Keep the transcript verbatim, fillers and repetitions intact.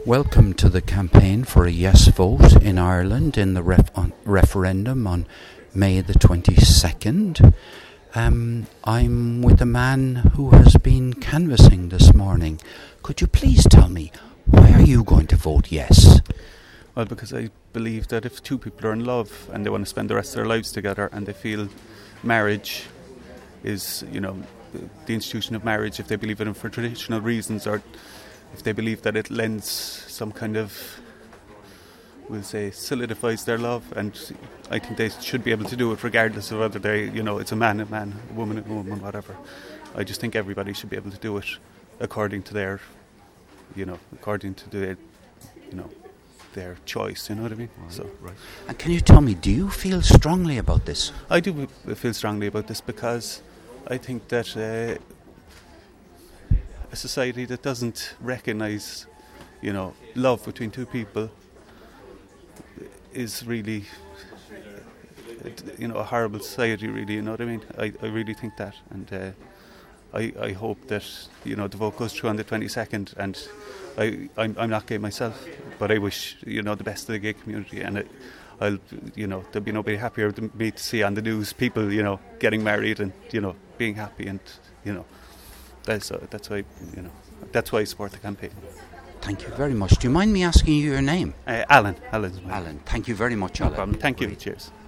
Welcome to the campaign for a yes vote in Ireland in the ref- on referendum on May the twenty-second. Um, I'm with a man who has been canvassing this morning. Could you please tell me, why are you going to vote yes? Well, because I believe that if two people are in love and they want to spend the rest of their lives together and they feel marriage is, you know, the, the institution of marriage, if they believe in it for traditional reasons, or if they believe that it lends some kind of, we'll say, solidifies their love, and I think they should be able to do it regardless of whether they, you know, it's a man, a man, a woman, a woman, whatever. I just think everybody should be able to do it according to their, you know, according to their, you know, their choice, you know what I mean? Right, so, right. And can you tell me, do you feel strongly about this? I do feel strongly about this because I think that uh, a society that doesn't recognise, you know, love between two people is really, you know, a horrible society, really, you know what I mean? I, I really think that, and uh, I, I hope that, you know, the vote goes through on the twenty-second, and I, I'm, I'm not gay myself, but I wish, you know, the best of the gay community, and it, I'll, you know, there'll be nobody happier than me to see on the news people, you know, getting married and, you know, being happy, and, you know, that's uh, that's why, you know, that's why I support the campaign. Thank you very much. Do you mind me asking you your name? Uh, Alan. Alan's my Alan. Thank you very much, No Alan. problem. Thank you. Great. Cheers.